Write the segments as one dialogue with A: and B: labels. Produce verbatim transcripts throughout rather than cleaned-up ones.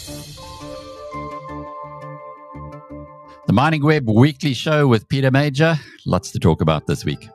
A: The Mining Web weekly show with Peter Major. Lots to talk about this week.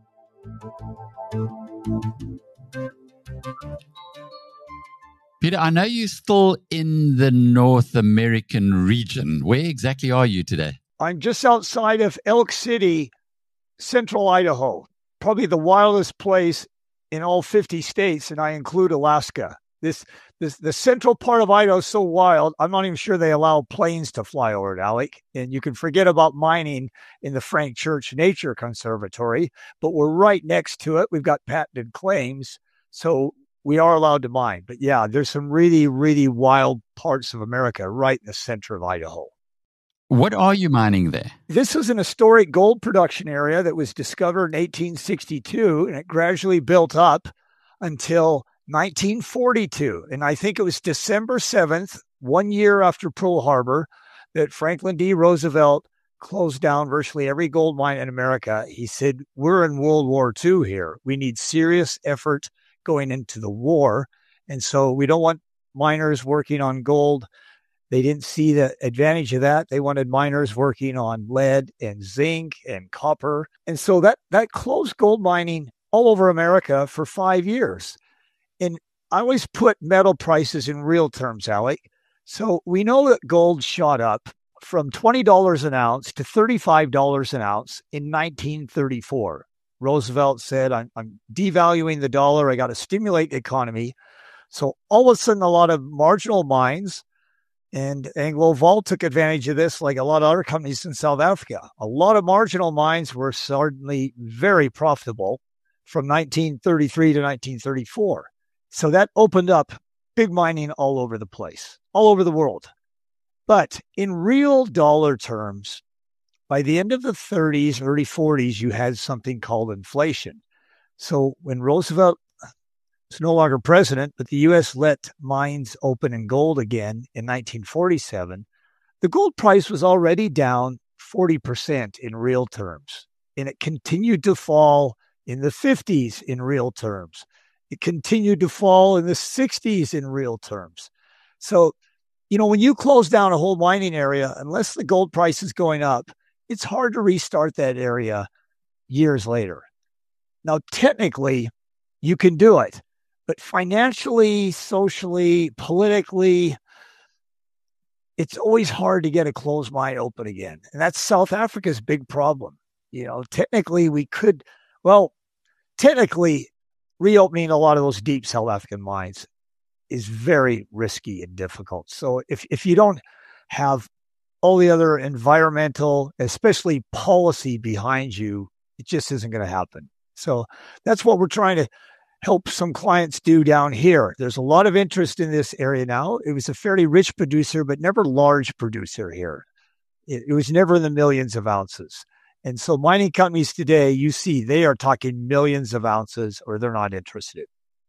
A: Peter, I know you're still in the North American region. Where exactly are you today?
B: I'm just outside of Elk City, central Idaho, probably the wildest place in all fifty states, and I include Alaska. This, this, the central part of Idaho is so wild, I'm not even sure they allow planes to fly over it, Alec. And you can forget about mining in the Frank Church Nature Conservatory, but we're right next to it. We've got patented claims, so we are allowed to mine. But yeah, there's some really, really wild parts of America right in the center of Idaho.
A: What are you mining there?
B: This was an historic gold production area that was discovered in eighteen sixty-two, and it gradually built up until nineteen forty-two. And I think it was December seventh, one year after Pearl Harbor, that Franklin D. Roosevelt closed down virtually every gold mine in America. He said, we're in World War Two here. We need serious effort going into the war. And so we don't want miners working on gold. They didn't see the advantage of that. They wanted miners working on lead and zinc and copper. And so that, that closed gold mining all over America for five years. And I always put metal prices in real terms, Alec. So we know that gold shot up from twenty dollars an ounce to thirty-five dollars an ounce in nineteen thirty-four. Roosevelt said, I'm, I'm devaluing the dollar. I got to stimulate the economy. So all of a sudden, a lot of marginal mines, and Anglo Vault took advantage of this, like a lot of other companies in South Africa. A lot of marginal mines were suddenly very profitable from nineteen thirty-three to nineteen thirty-four. So that opened up big mining all over the place, all over the world. But in real dollar terms, by the end of the thirties, early forties, you had something called inflation. So when Roosevelt was no longer president, but the U S let mines open in gold again in nineteen forty-seven, the gold price was already down forty percent in real terms. And it continued to fall in the fifties in real terms. It continued to fall in the sixties in real terms. So, you know, when you close down a whole mining area, unless the gold price is going up, it's hard to restart that area years later. Now, technically, you can do it, but financially, socially, politically, it's always hard to get a closed mine open again. And that's South Africa's big problem. You know, technically, we could, well, technically, reopening a lot of those deep South African mines is very risky and difficult. So if, if you don't have all the other environmental, especially policy behind you, it just isn't going to happen. So that's what we're trying to help some clients do down here. There's a lot of interest in this area now. It was a fairly rich producer, but never large producer here. It, it was never in the millions of ounces. And so mining companies today, you see, they are talking millions of ounces or they're not interested.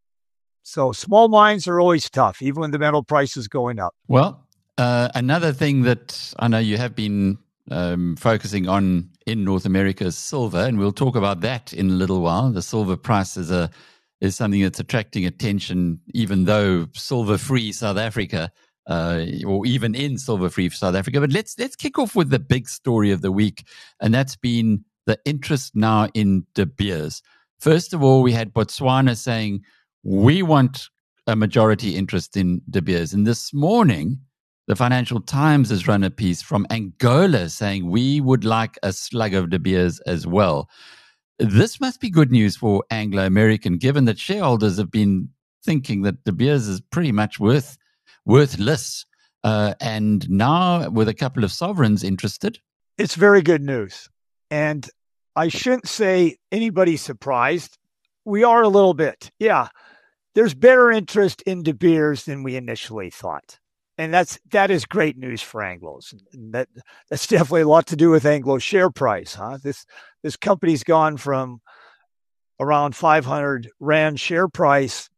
B: So small mines are always tough, even when the metal price is going up.
A: Well, uh, another thing that I know you have been um, focusing on in North America is silver, and we'll talk about that in a little while. The silver price is a is something that's attracting attention, even though silver-free South Africa, uh, or even in silver-free South Africa. But let's let's kick off with the big story of the week, and that's been the interest now in De Beers. First of all, we had Botswana saying, we want a majority interest in De Beers. And this morning, the Financial Times has run a piece from Angola saying, we would like a slug of De Beers as well. This must be good news for Anglo-American, given that shareholders have been thinking that De Beers is pretty much worth worthless. Uh, and now with a couple of sovereigns interested.
B: It's very good news. And I shouldn't say anybody's surprised. We are a little bit. Yeah, there's better interest in De Beers than we initially thought. And that's that is great news for Anglos. And that that's definitely a lot to do with Anglo's share price, huh? This this company's gone from around five hundred rand share price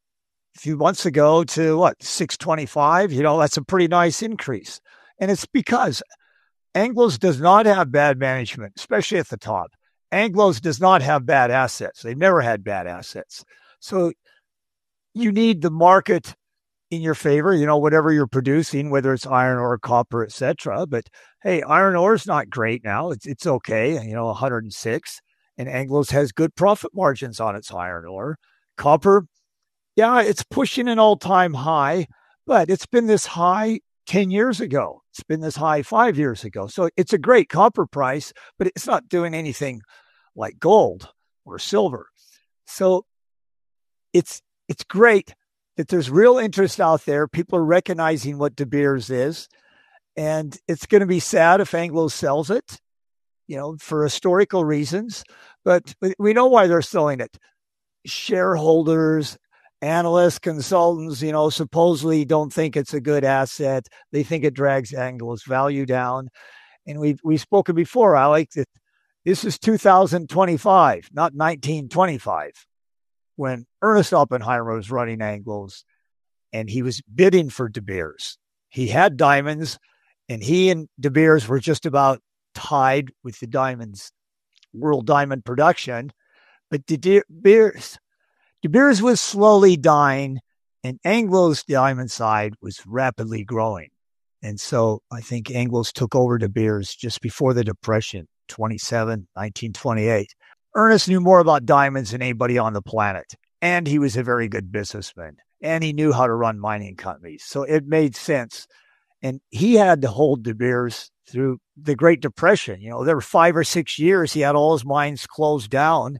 B: a few months ago to what, six twenty-five? You know, that's a pretty nice increase. And it's because Anglos does not have bad management, especially at the top. Anglos does not have bad assets. They've never had bad assets. So you need the market in your favor, you know, whatever you're producing, whether it's iron ore, copper, et cetera. But hey, iron ore is not great now. It's it's okay, you know, one hundred six. And Anglo's has good profit margins on its iron ore. Copper, yeah, it's pushing an all-time high, but it's been this high ten years ago. It's been this high five years ago. So it's a great copper price, but it's not doing anything like gold or silver. So it's it's great that there's real interest out there. People are recognizing what De Beers is, and it's going to be sad if Anglo sells it, you know, for historical reasons, but we know why they're selling it. Shareholders, analysts, consultants, you know, supposedly don't think it's a good asset. They think it drags Anglo's value down. And we've, we've spoken before, Alec, that this is two thousand twenty-five, not nineteen twenty-five, when Ernest Oppenheimer was running Anglo's and he was bidding for De Beers. He had diamonds, and he and De Beers were just about tied with the diamonds, world diamond production. But De Beers, De Beers was slowly dying, and Anglo's diamond side was rapidly growing. And so I think Anglo's took over De Beers just before the Depression, twenty-seven, nineteen twenty-eight. Ernest knew more about diamonds than anybody on the planet, and he was a very good businessman, and he knew how to run mining companies. So it made sense. And he had to hold De Beers through the Great Depression. You know, there were five or six years he had all his mines closed down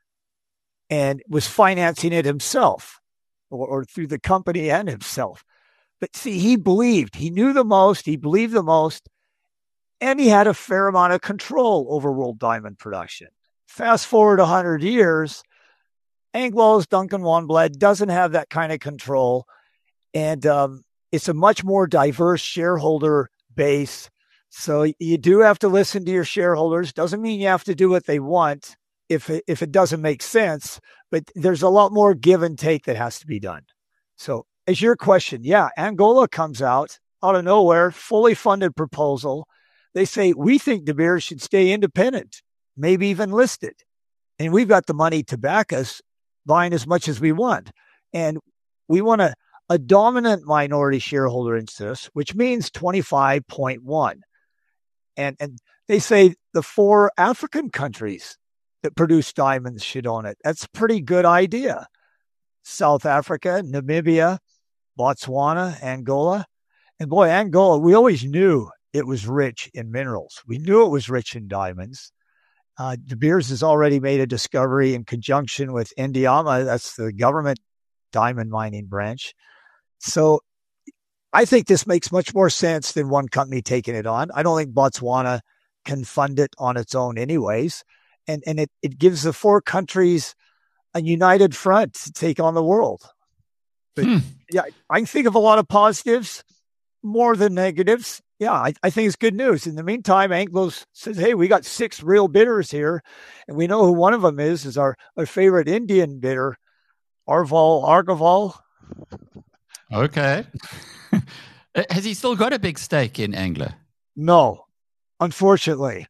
B: and was financing it himself or, or through the company and himself. But see, he believed, he knew the most, he believed the most, and he had a fair amount of control over world diamond production. Fast forward one hundred years, Anglo's Duncan Wanblad doesn't have that kind of control. And um, it's a much more diverse shareholder base. So you do have to listen to your shareholders. Doesn't mean you have to do what they want if it, if it doesn't make sense, but there's a lot more give and take that has to be done. So as your question, yeah, Angola comes out, out of nowhere, fully funded proposal. They say, we think De Beers should stay independent, maybe even listed. And we've got the money to back us buying as much as we want. And we want a, a dominant minority shareholder interest, which means twenty-five point one. And, and they say the four African countries that produce diamonds should own it. That's a pretty good idea. South Africa, Namibia, Botswana, Angola. And boy, Angola, we always knew it was rich in minerals. We knew it was rich in diamonds. Uh, De Beers has already made a discovery in conjunction with Indiama. That's the government diamond mining branch. So I think this makes much more sense than one company taking it on. I don't think Botswana can fund it on its own anyways. And, and it, it gives the four countries a united front to take on the world. But hmm. yeah, I can think of a lot of positives, more than negatives. Yeah, I, I think it's good news. In the meantime, Anglo says, hey, we got six real bidders here, and we know who one of them is, is our, our favorite Indian bidder, Arval Argaval.
A: Okay. Has he still got a big stake in Anglo?
B: No, unfortunately.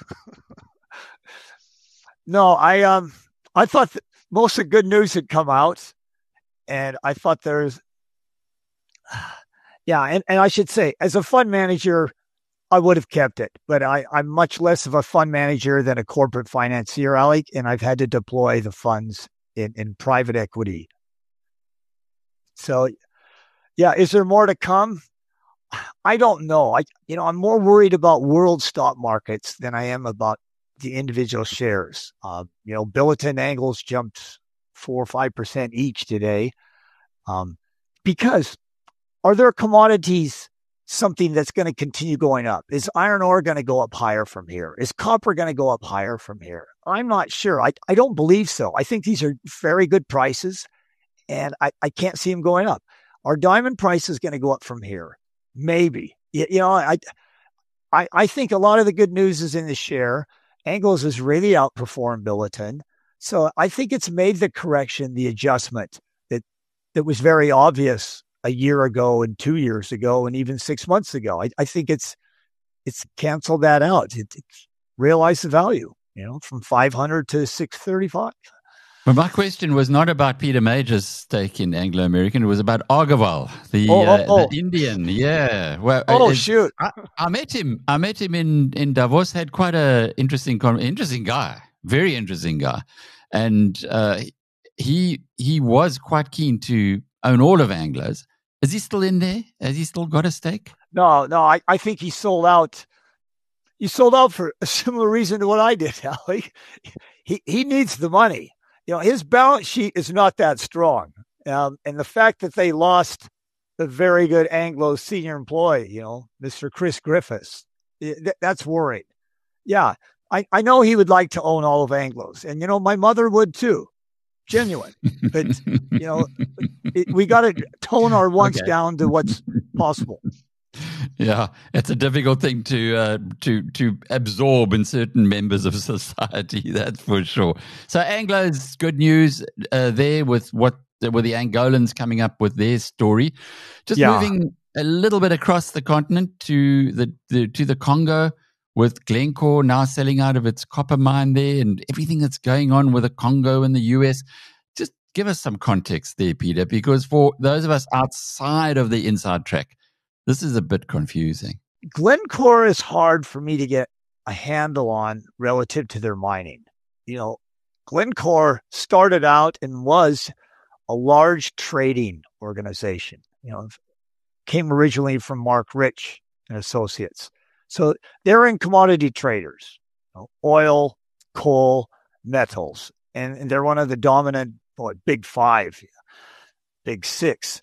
B: no, I um, I thought that most of the good news had come out, and I thought there's, yeah, and, and I should say, as a fund manager, I would have kept it, but I, I'm much less of a fund manager than a corporate financier, Alec, and I've had to deploy the funds in, in private equity. So, yeah, is there more to come? I don't know. I, you know, I'm more worried about world stock markets than I am about the individual shares. Uh, you know, Billiton Angles jumped four or five percent each today. Um, because are there commodities something that's going to continue going up? Is iron ore going to go up higher from here? Is copper going to go up higher from here? I'm not sure. I, I don't believe so. I think these are very good prices, and I, I can't see them going up. Are diamond prices going to go up from here? Maybe. You, you know, I, I I think a lot of the good news is in the share. Anglos has really outperformed Billiton. So I think it's made the correction, the adjustment that, that was very obvious a year ago and two years ago and even six months ago. I, I think it's it's canceled that out. It, it's realized the value, you know, from five hundred to six thirty-five.
A: But my question was not about Peter Major's stake in Anglo American. It was about Argaval, the
B: Oh,
A: uh,
B: oh, oh.
A: the Indian. Yeah. Well,
B: Oh,
A: it's-
B: shoot.
A: I, I met him. I met him in in Davos. Had quite a interesting con- interesting guy. Very interesting guy, and uh, he he was quite keen to own all of Anglo's. Is he still in there? Has he still got a stake?
B: No, no, I, I think he sold out. He sold out for a similar reason to what I did, Allie. He, he needs the money. You know, his balance sheet is not that strong. Um, and the fact that they lost the very good Anglo senior employee, you know, Mister Chris Griffiths, th- that's worried. Yeah, I, I know he would like to own all of Anglo's. And, you know, my mother would too. Genuine. But, you know, it, we got to tone our wants
A: Okay.
B: down to what's possible.
A: Yeah, it's a difficult thing to uh, to to absorb in certain members of society. That's for sure. So Anglo's good news uh, there with what with the Angolans coming up with their story. Just
B: Yeah.
A: moving a little bit across the continent to the, the to the Congo, with Glencore now selling out of its copper mine there, and everything that's going on with the Congo and the U S. Just give us some context there, Peter, because for those of us outside of the inside track, this is a bit confusing.
B: Glencore is hard for me to get a handle on relative to their mining. You know, Glencore started out and was a large trading organization. You know, came originally from Mark Rich and Associates. So they're in commodity traders, you know, oil, coal, metals, and, and they're one of the dominant, what, big five, big six.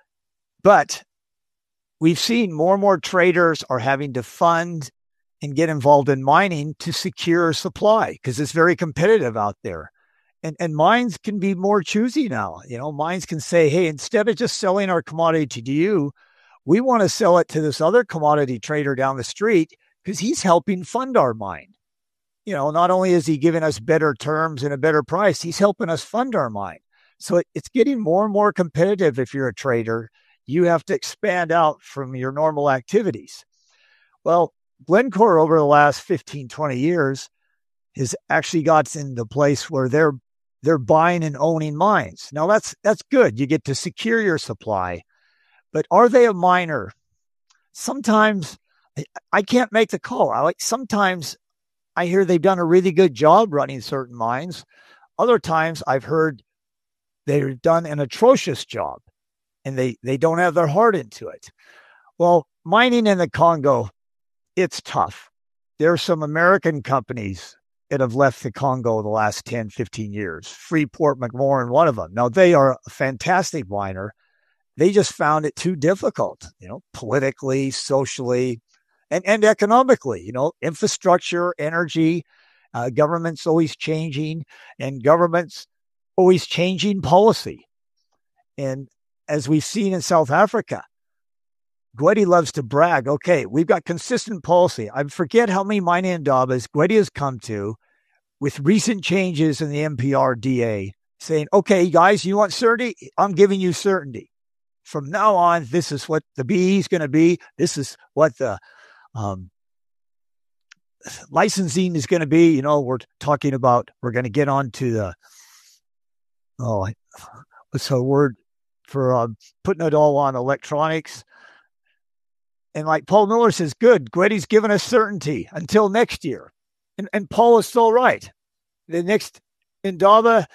B: But we've seen more and more traders are having to fund and get involved in mining to secure supply because it's very competitive out there. And and mines can be more choosy now. You know, mines can say, hey, instead of just selling our commodity to you, we want to sell it to this other commodity trader down the street because he's helping fund our mine. You know, not only is he giving us better terms and a better price, he's helping us fund our mine. So it, it's getting more and more competitive if you're a trader. You have to expand out from your normal activities. Well, Glencore over the last fifteen, twenty years has actually got in the place where they're they're buying and owning mines. Now that's that's good. You get to secure your supply. But are they a miner? Sometimes I, I can't make the call. I like sometimes I hear they've done a really good job running certain mines. Other times I've heard they've done an atrocious job. And they, they don't have their heart into it. Well, mining in the Congo, it's tough. There are some American companies that have left the Congo the last ten, fifteen years. Freeport McMoran, one of them. Now, they are a fantastic miner. They just found it too difficult, you know, politically, socially, and, and economically. You know, infrastructure, energy, uh, government's always changing, and government's always changing policy. And as we've seen in South Africa, Gwede loves to brag. Okay, we've got consistent policy. I forget how many mining indabas Gwede has come to with recent changes in the M P R D A saying, okay, guys, you want certainty? I'm giving you certainty. From now on, this is what the B E is going to be. This is what the um, licensing is going to be. You know, we're talking about, we're going to get on to the, oh, what's the word? for uh, putting it all on electronics. And like Paul Miller says, good, Gwede's given us certainty until next year. And, and Paul is so right. The next Indaba,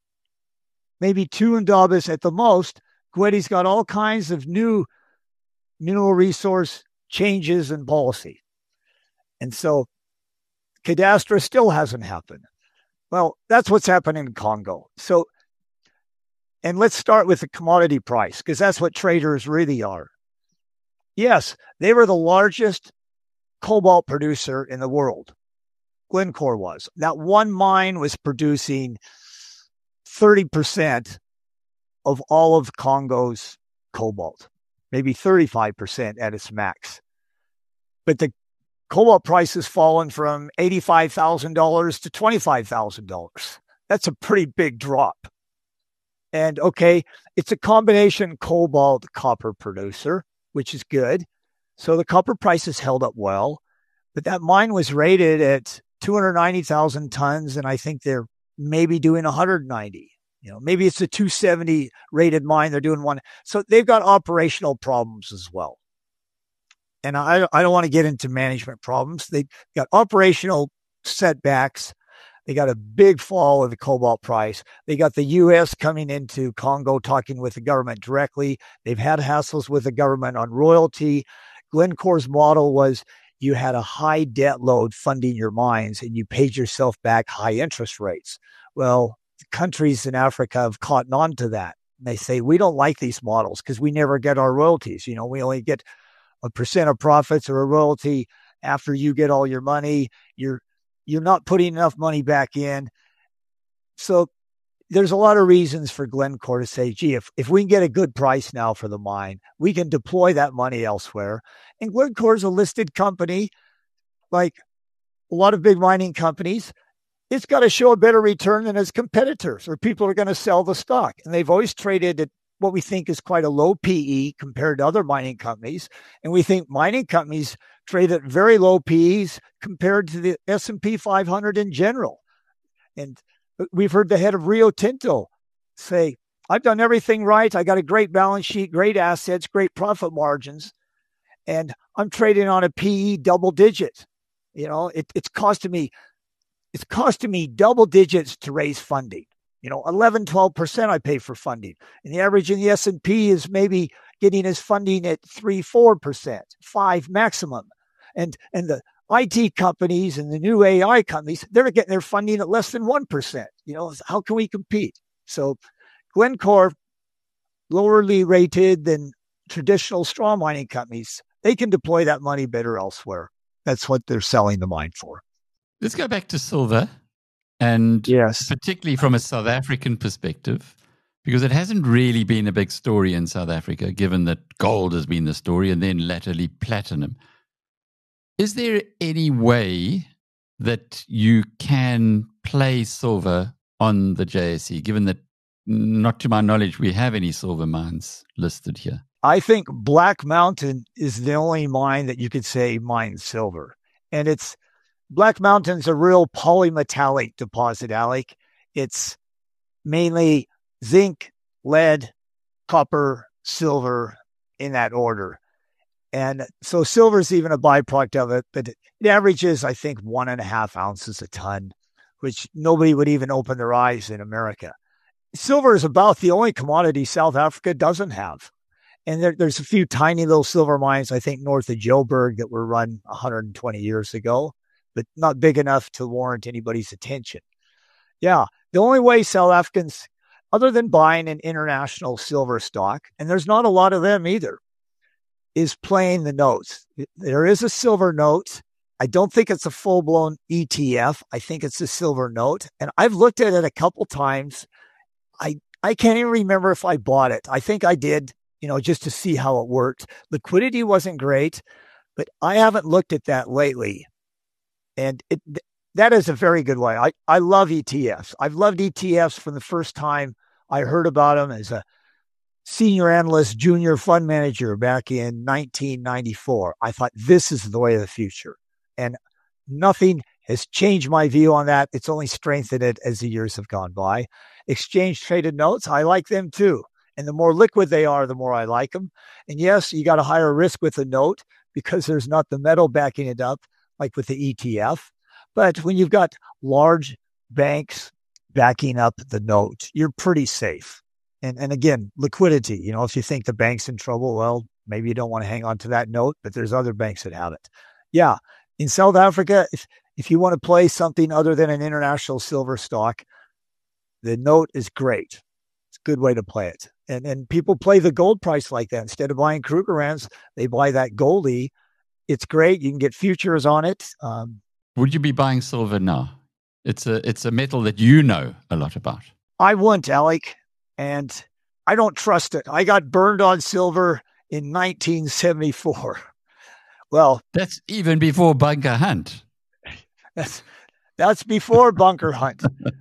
B: maybe two Indabas at the most, Gwede's got all kinds of new mineral resource changes and policy. And so cadastre still hasn't happened. Well, that's what's happening in Congo. So, and let's start with the commodity price, because that's what traders really are. Yes, they were the largest cobalt producer in the world. Glencore was. That one mine was producing thirty percent of all of Congo's cobalt, maybe thirty-five percent at its max. But the cobalt price has fallen from eighty-five thousand dollars to twenty-five thousand dollars. That's a pretty big drop. And okay, it's a combination cobalt copper producer, which is good. So the copper price has held up well, but that mine was rated at two hundred ninety thousand tons, and I think they're maybe doing one hundred ninety. You know, maybe it's a two seventy rated mine. They're doing one. So they've got operational problems as well. And I, I don't want to get into management problems. They've got operational setbacks. They got a big fall of the cobalt price. They got the U S coming into Congo, talking with the government directly. They've had hassles with the government on royalty. Glencore's model was you had a high debt load funding your mines and you paid yourself back high interest rates. Well, countries in Africa have caught on to that. They say, we don't like these models because we never get our royalties. You know, we only get a percent of profits or a royalty after you get all your money. You're You're not putting enough money back in. So there's a lot of reasons for Glencore to say, gee, if, if we can get a good price now for the mine, we can deploy that money elsewhere. And Glencore is a listed company, like a lot of big mining companies. It's got to show a better return than its competitors, or people are going to sell the stock. And they've always traded at what we think is quite a low P E compared to other mining companies. And we think mining companies trade at very low P Es compared to the S and P five hundred in general. And we've heard the head of Rio Tinto say, I've done everything right. I got a great balance sheet, great assets, great profit margins, and I'm trading on a P E double digit. You know, it, it's costing me, it's costing me double digits to raise funding. You know, eleven, twelve percent I pay for funding. And the average in the S and P is maybe getting his funding at three, four percent, five maximum. And and the I T companies and the new A I companies, they're getting their funding at less than one percent. You know, how can we compete? So Glencore, lowerly rated than traditional straw mining companies, they can deploy that money better elsewhere. That's what they're selling the mine for.
A: Let's go back to silver, and
B: yes,
A: particularly from a South African perspective, because it hasn't really been a big story in South Africa, given that gold has been the story and then latterly platinum. Is there any way that you can play silver on the J S E, given that, not to my knowledge, we have any silver mines listed here?
B: I think Black Mountain is the only mine that you could say mines silver. And it's Black Mountain's a real polymetallic deposit, Alec. It's mainly zinc, lead, copper, silver, in that order. And so silver is even a byproduct of it, but it averages, I think, one and a half ounces a ton, which nobody would even open their eyes in America. Silver is about the only commodity South Africa doesn't have. And there, there's a few tiny little silver mines, I think, north of Joburg that were run one hundred twenty years ago, but not big enough to warrant anybody's attention. Yeah, the only way South Africans, other than buying an international silver stock, and there's not a lot of them either, is playing the notes. There is a silver note. I don't think it's a full-blown E T F. I think it's a silver note. And I've looked at it a couple times. I, I can't even remember if I bought it. I think I did, you know, just to see how it worked. Liquidity wasn't great, but I haven't looked at that lately. And it, that is a very good way. I, I love E T Fs. I've loved E T Fs from the first time I heard about them as a senior analyst, junior fund manager back in nineteen ninety-four. I thought this is the way of the future. And nothing has changed my view on that. It's only strengthened it as the years have gone by. Exchange traded notes, I like them too. And the more liquid they are, the more I like them. And yes, you got a higher risk with a note because there's not the metal backing it up like with the E T F. But when you've got large banks backing up the note, you're pretty safe. And and again, liquidity, you know, if you think the bank's in trouble, well, maybe you don't want to hang on to that note, but there's other banks that have it. Yeah. In South Africa, if, if you want to play something other than an international silver stock, the note is great. It's a good way to play it. And and people play the gold price like that. Instead of buying Krugerrands, they buy that Goldie. It's great. You can get futures on it. Um,
A: Would you be buying silver now? It's a it's a metal that you know a lot about.
B: I wouldn't, Alec, and I don't trust it. I got burned on silver in nineteen seventy-four. Well,
A: that's even before Bunker Hunt.
B: That's that's before Bunker Hunt.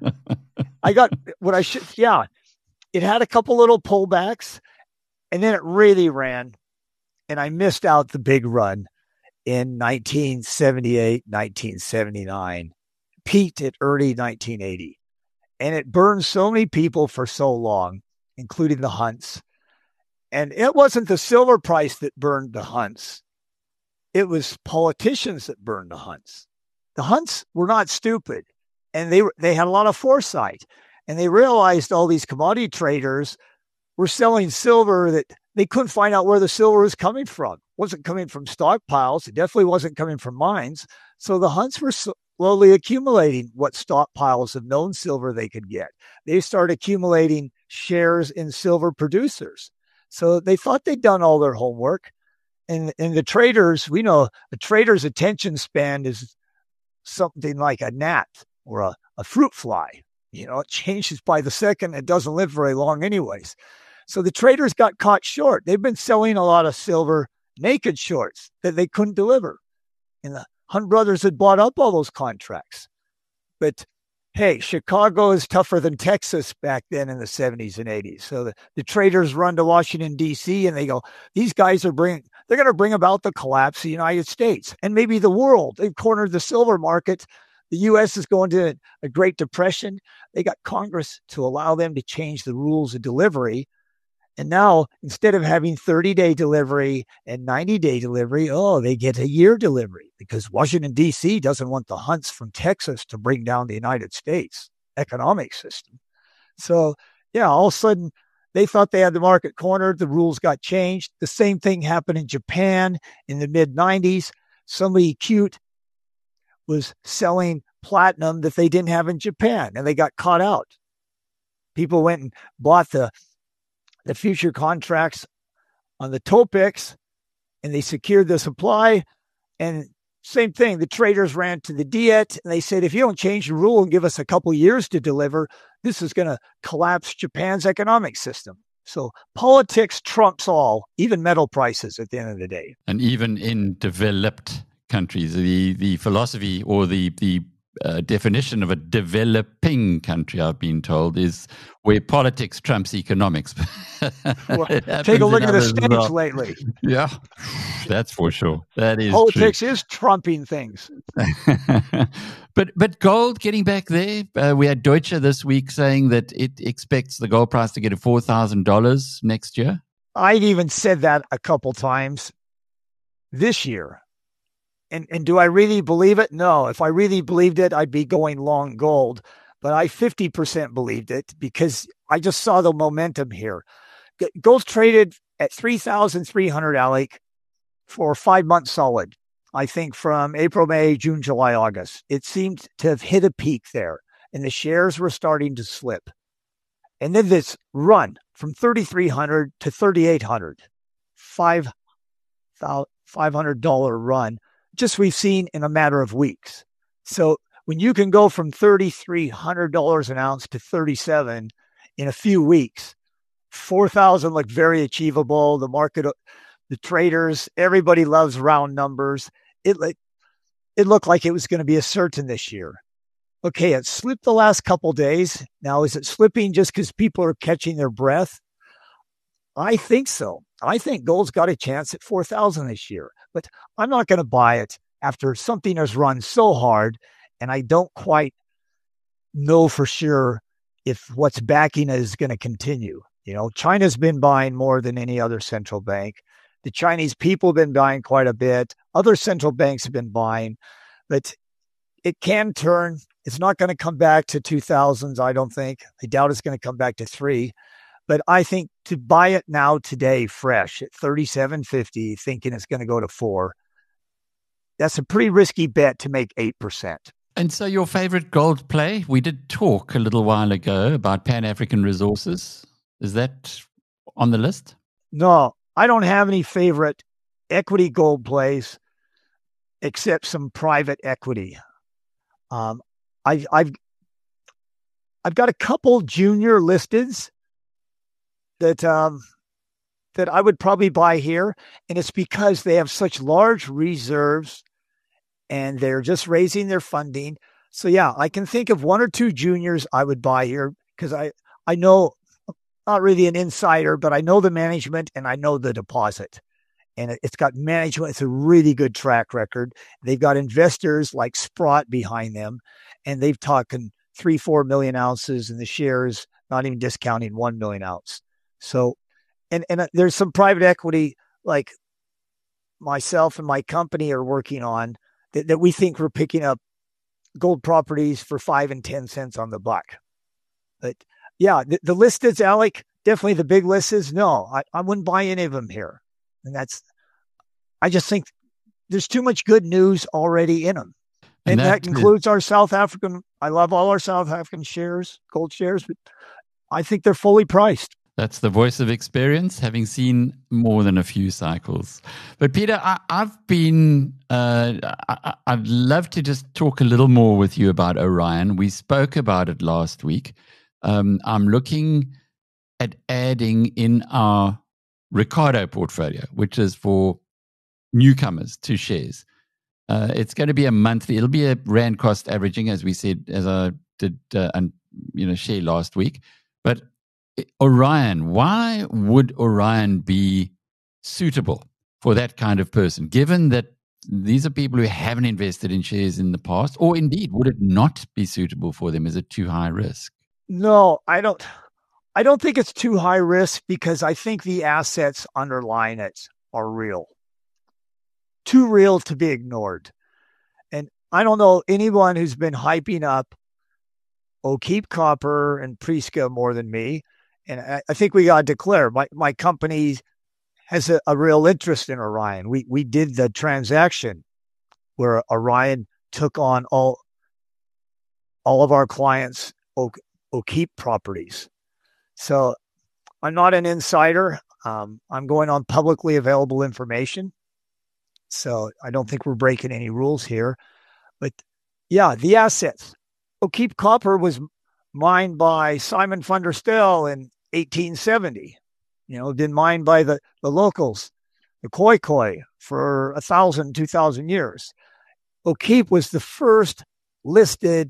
B: I got what I should. Yeah, it had a couple little pullbacks, and then it really ran, and I missed out the big run in nineteen seventy-eight, nineteen seventy-nine, peaked at early nineteen eighty. And it burned so many people for so long, including the Hunts. And it wasn't the silver price that burned the Hunts. It was politicians that burned the Hunts. The Hunts were not stupid, and they they had a lot of foresight. And they realized all these commodity traders were selling silver that they couldn't find out where the silver was coming from. It wasn't coming from stockpiles. It definitely wasn't coming from mines. So the Hunts were slowly accumulating what stockpiles of known silver they could get. They started accumulating shares in silver producers. So they thought they'd done all their homework. And, and the traders, we know a trader's attention span is something like a gnat or a, a fruit fly. You know, it changes by the second. It doesn't live very long anyways. So the traders got caught short. They've been selling a lot of silver naked shorts that they couldn't deliver. And the Hunt brothers had bought up all those contracts. But hey, Chicago is tougher than Texas back then in the seventies and eighties. So the, the traders run to Washington, D C, and they go, these guys are bringing, they're going to bring about the collapse of the United States and maybe the world. They've cornered the silver market. The U S is going to a Great Depression. They got Congress to allow them to change the rules of delivery. And now, instead of having thirty-day delivery and ninety-day delivery, oh, they get a year delivery because Washington, D C doesn't want the Hunts from Texas to bring down the United States economic system. So, yeah, all of a sudden, they thought they had the market cornered. The rules got changed. The same thing happened in Japan in the mid nineties. Somebody cute was selling platinum that they didn't have in Japan, and they got caught out. People went and bought the the future contracts on the Topix, and they secured the supply. And same thing, the traders ran to the Diet, and they said, if you don't change the rule and give us a couple years to deliver, this is going to collapse Japan's economic system. So politics trumps all, even metal prices at the end of the day.
A: And even in developed countries, the, the philosophy or the, the Uh, definition of a developing country, I've been told, is where politics trumps economics.
B: Well, take a look at the States well. lately.
A: Yeah, that's for sure. That is
B: politics
A: true.
B: is trumping things.
A: but but gold, getting back there, uh, we had Deutsche this week saying that it expects the gold price to get to four thousand dollars next year.
B: I've even said that a couple times this year. And and do I really believe it? No. If I really believed it, I'd be going long gold. But I fifty percent believed it because I just saw the momentum here. Gold's traded at three thousand three hundred, Alec, for five months solid. I think from April, May, June, July, August. It seemed to have hit a peak there, and the shares were starting to slip. And then this run from thirty-three hundred to thirty-eight hundred, five hundred dollars run. Just we've seen in a matter of weeks. So when you can go from thirty-three hundred dollars an ounce to thirty-seven in a few weeks, four thousand looked very achievable. The market, the traders, everybody loves round numbers. It, it looked like it was going to be a certain this year. Okay, it slipped the last couple days. Now, is it slipping just because people are catching their breath? I think so. I think gold's got a chance at four thousand this year, but I'm not going to buy it after something has run so hard, and I don't quite know for sure if what's backing it is going to continue. You know, China's been buying more than any other central bank. The Chinese people have been buying quite a bit. Other central banks have been buying, but it can turn. It's not going to come back to two thousands, I don't think. I doubt it's going to come back to three. But I think to buy it now today, fresh at thirty-seven fifty, thinking it's going to go to four, that's a pretty risky bet to make eight percent.
A: And so your favorite gold play? We did talk a little while ago about Pan-African Resources. Is that on the list?
B: No, I don't have any favorite equity gold plays except some private equity. Um, I've, I've, I've got a couple junior listeds that um, that I would probably buy here, and it's because they have such large reserves, and they're just raising their funding. So yeah, I can think of one or two juniors I would buy here because I I know, not really an insider, but I know the management and I know the deposit, and it's got management. It's a really good track record. They've got investors like Sprott behind them, and they've talking three, four million ounces, and the shares not even discounting one million ounce. So, and and there's some private equity like myself and my company are working on that, that we think we're picking up gold properties for five and ten cents on the buck. But yeah, the, the listeds, Alec, definitely the big listeds. No, I, I wouldn't buy any of them here. And that's, I just think there's too much good news already in them. And, and that, that includes is, our South African. I love all our South African shares, gold shares, but I think they're fully priced.
A: That's the voice of experience, having seen more than a few cycles. But Peter, I, I've been, uh, I, I'd love to just talk a little more with you about Orion. We spoke about it last week. Um, I'm looking at adding in our Ricardo portfolio, which is for newcomers to shares. Uh, it's going to be a monthly, it'll be a rand cost averaging, as we said, as I did, uh, and, you know, share last week. But Orion, why would Orion be suitable for that kind of person, given that these are people who haven't invested in shares in the past, or indeed, would it not be suitable for them? Is it too high risk?
B: No, I don't. I don't think it's too high risk because I think the assets underlying it are real. Too real to be ignored. And I don't know anyone who's been hyping up O'Keefe Copper and Prieska more than me. And I, I think we got to declare my, my company has a, a real interest in Orion. We we did the transaction where Orion took on all all of our clients' o- O'Keefe properties. So I'm not an insider. Um, I'm going on publicly available information. So I don't think we're breaking any rules here. But yeah, the assets. O'Keefe Copper was mined by Simon van der Stel in eighteen seventy. You know, been mined by the, the locals, the Khoi Khoi, for a thousand, two thousand years. O'Keefe was the first listed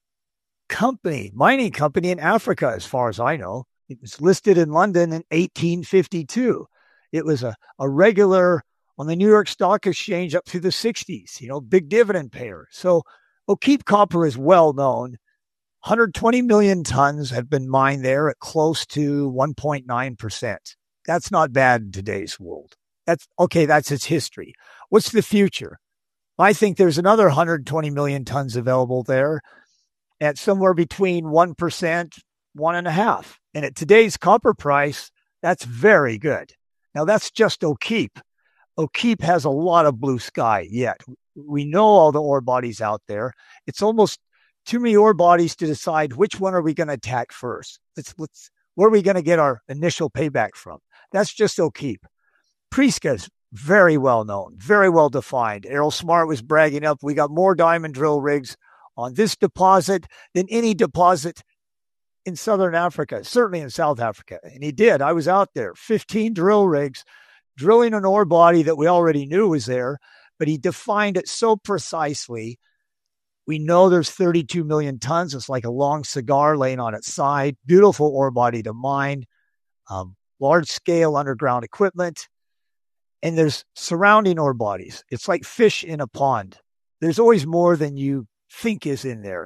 B: company, mining company in Africa, as far as I know. It was listed in London in eighteen fifty-two. It was a, a regular on the New York Stock Exchange up through the sixties, you know, big dividend payer. So O'Keefe Copper is well known. one hundred twenty million tons have been mined there at close to one point nine percent. That's not bad in today's world. That's okay. That's its history. What's the future? I think there's another one hundred twenty million tons available there at somewhere between one percent, one and a half. And at today's copper price, that's very good. Now that's just O'Keefe. O'Keefe has a lot of blue sky yet. We know all the ore bodies out there. It's almost too many ore bodies to decide which one are we going to attack first. Let's, let's, where are we going to get our initial payback from? That's just O'Keefe. Prieska is very well known, very well defined. Errol Smart was bragging up, we got more diamond drill rigs on this deposit than any deposit in Southern Africa, certainly in South Africa. And he did. I was out there, fifteen drill rigs, drilling an ore body that we already knew was there, but he defined it so precisely. We know there's thirty-two million tons. It's like a long cigar laying on its side. Beautiful ore body to mine, um, large-scale underground equipment. And there's surrounding ore bodies. It's like fish in a pond. There's always more than you think is in there.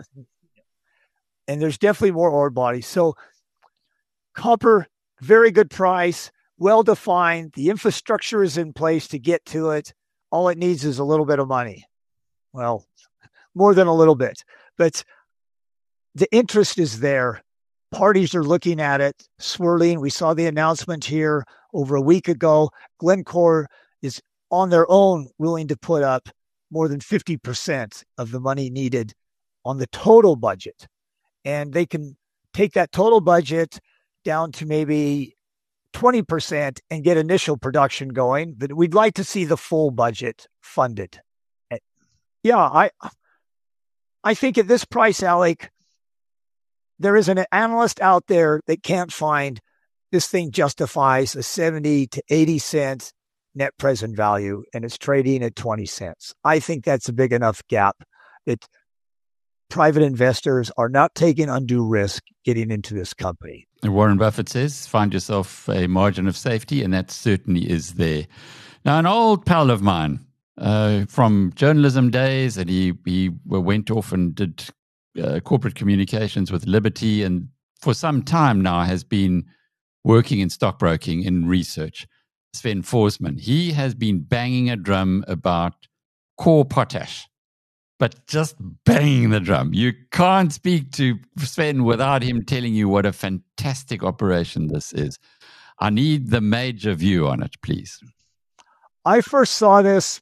B: And there's definitely more ore bodies. So copper, very good price, well-defined. The infrastructure is in place to get to it. All it needs is a little bit of money. Well, more than a little bit. But the interest is there. Parties are looking at it, swirling. We saw the announcement here over a week ago. Glencore is on their own willing to put up more than fifty percent of the money needed on the total budget. And they can take that total budget down to maybe twenty percent and get initial production going. But we'd like to see the full budget funded. Yeah, I I think at this price, Alec, there is an analyst out there that can't find this thing justifies a seventy to eighty cent net present value, and it's trading at twenty cents. I think that's a big enough gap that private investors are not taking undue risk getting into this company.
A: And Warren Buffett says, find yourself a margin of safety, and that certainly is there. Now, an old pal of mine uh, from journalism days, and he, he went off and did uh, corporate communications with Liberty, and for some time now has been working in stockbroking in research. Sven Forsman, he has been banging a drum about core potash, but just banging the drum. You can't speak to Sven without him telling you what a fantastic operation this is. I need the major view on it, please.
B: I first saw this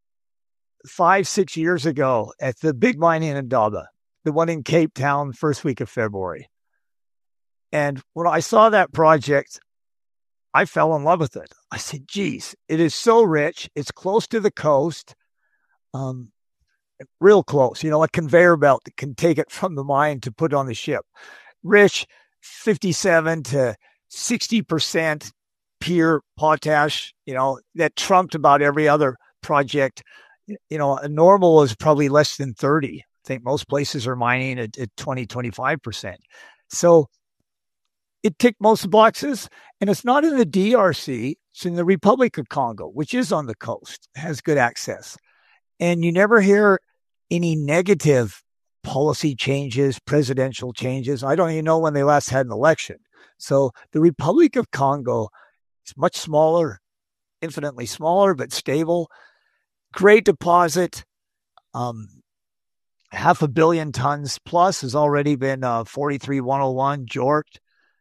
B: five, six years ago at the big mine in Indaba, the one in Cape Town, first week of February. And when I saw that project, I fell in love with it. I said, geez, it is so rich. It's close to the coast, um, real close, you know, a conveyor belt that can take it from the mine to put on the ship. Rich, fifty-seven to sixty percent pure potash, you know, that trumped about every other project. You know, a normal is probably less than thirty. I think most places are mining at, at twenty, twenty-five percent. So it ticked most of the boxes, and it's not in the D R C. It's in the Republic of Congo, which is on the coast, has good access. And you never hear any negative policy changes, presidential changes. I don't even know when they last had an election. So the Republic of Congo is much smaller, infinitely smaller, but stable. Great deposit. Um, half a billion tons plus has already been uh, forty-three one oh one, jorked.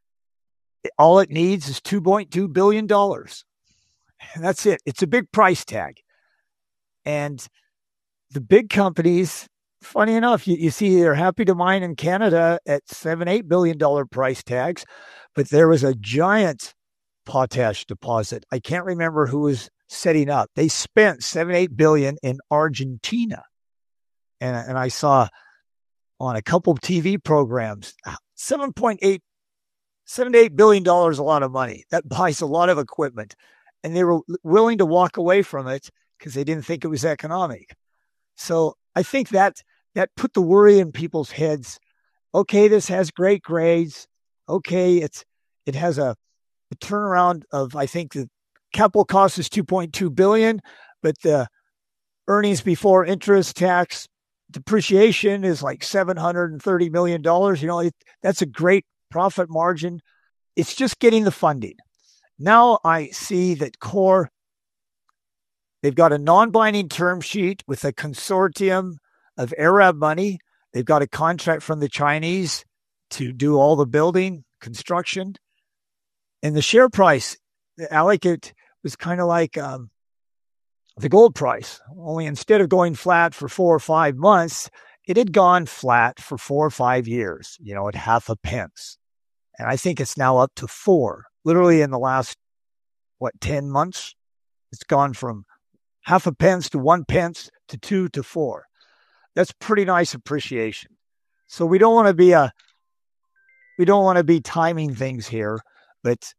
B: All it needs is two point two billion dollars. And that's it. It's a big price tag. And the big companies, funny enough, you, you see they're happy to mine in Canada at seven, eight billion dollars price tags. But there was a giant potash deposit. I can't remember who was setting up. They spent seven, eight billion in Argentina. And, and I saw on a couple of T V programs, seven point eight Seven to eight billion dollars is a lot of money. That buys a lot of equipment. And they were willing to walk away from it because they didn't think it was economic. So I think that that put the worry in people's heads. Okay, this has great grades. Okay, it's it has a, a turnaround of, I think the capital cost is two point two billion dollars, but the earnings before interest, tax, depreciation is like seven hundred thirty million dollars. You know, it, that's a great profit margin. It's just getting the funding. Now I see that Core, they've got a non-binding term sheet with a consortium of Arab money. They've got a contract from the Chinese to do all the building, construction. And the share price, Alec, it was kind of like um, the gold price. Only instead of going flat for four or five months, it had gone flat for four or five years, you know, at half a pence. And I think it's now up to four. Literally in the last, what, ten months? It's gone from half a pence to one pence to two to four. That's pretty nice appreciation. So we don't want to be a, we don't want to be timing things here, but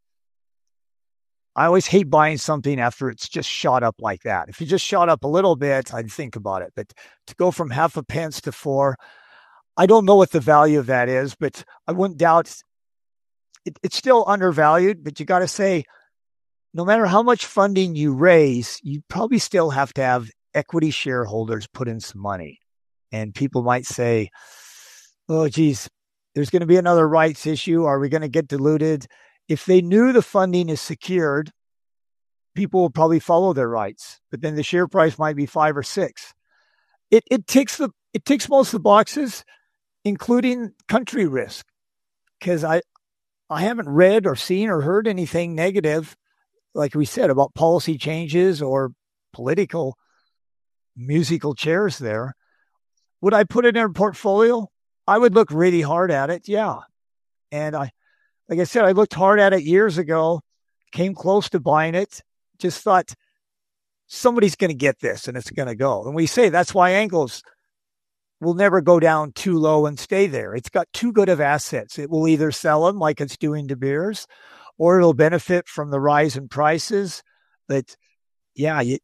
B: I always hate buying something after it's just shot up like that. If it just shot up a little bit, I'd think about it. But to go from half a pence to four, I don't know what the value of that is, but I wouldn't doubt it, it's still undervalued. But you got to say, no matter how much funding you raise, you probably still have to have equity shareholders put in some money. And people might say, oh, geez, there's going to be another rights issue. Are we going to get diluted? If they knew the funding is secured, people will probably follow their rights, but then the share price might be five or six. It it ticks the it ticks most of the boxes, including country risk, because I I haven't read or seen or heard anything negative, like we said, about policy changes or political musical chairs there. Would I put it in a portfolio? I would look really hard at it, yeah. And I, like I said, I looked hard at it years ago, came close to buying it, just thought somebody's going to get this and it's going to go. And we say that's why Anglos will never go down too low and stay there. It's got too good of assets. It will either sell them like it's doing De Beers, or it'll benefit from the rise in prices. But yeah, you,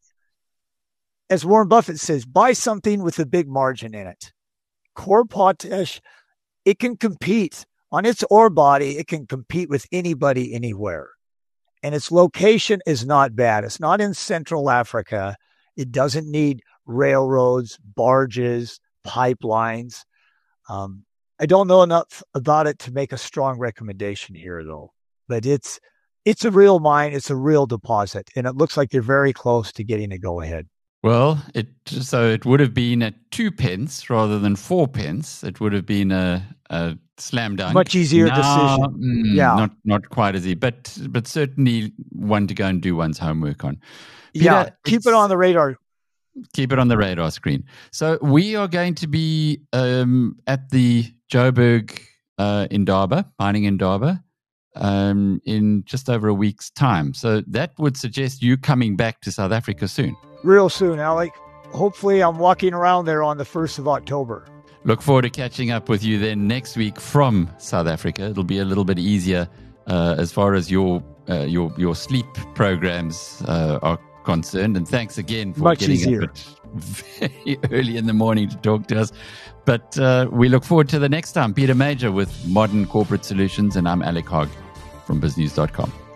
B: as Warren Buffett says, buy something with a big margin in it. Core Potash, it can compete on its ore body. It can compete with anybody, anywhere. And its location is not bad. It's not in Central Africa. It doesn't need railroads, barges, pipelines. Um, I don't know enough about it to make a strong recommendation here, though. But it's it's a real mine. It's a real deposit, and it looks like they're very close to getting a go-ahead.
A: Well, it so it would have been at two pence rather than four pence. It would have been a, a slam dunk.
B: Much easier
A: now,
B: decision.
A: Mm,
B: yeah,
A: not not quite as easy, but but certainly one to go and do one's homework on.
B: Peter, yeah, keep it on the radar.
A: Keep it on the radar screen. So we are going to be um, at the Joburg uh, Indaba, mining Indaba, um, in just over a week's time. So that would suggest you coming back to South Africa soon.
B: Real soon, Alec. Hopefully I'm walking around there on the first of October.
A: Look forward to catching up with you then next week from South Africa. It'll be a little bit easier uh, as far as your uh, your your sleep programs uh, are concerned. And thanks again for
B: Much
A: getting
B: easier.
A: up very early in the morning to talk to us. But uh, we look forward to the next time. Peter Major with Modern Corporate Solutions, and I'm Alec Hogg from biznews dot com.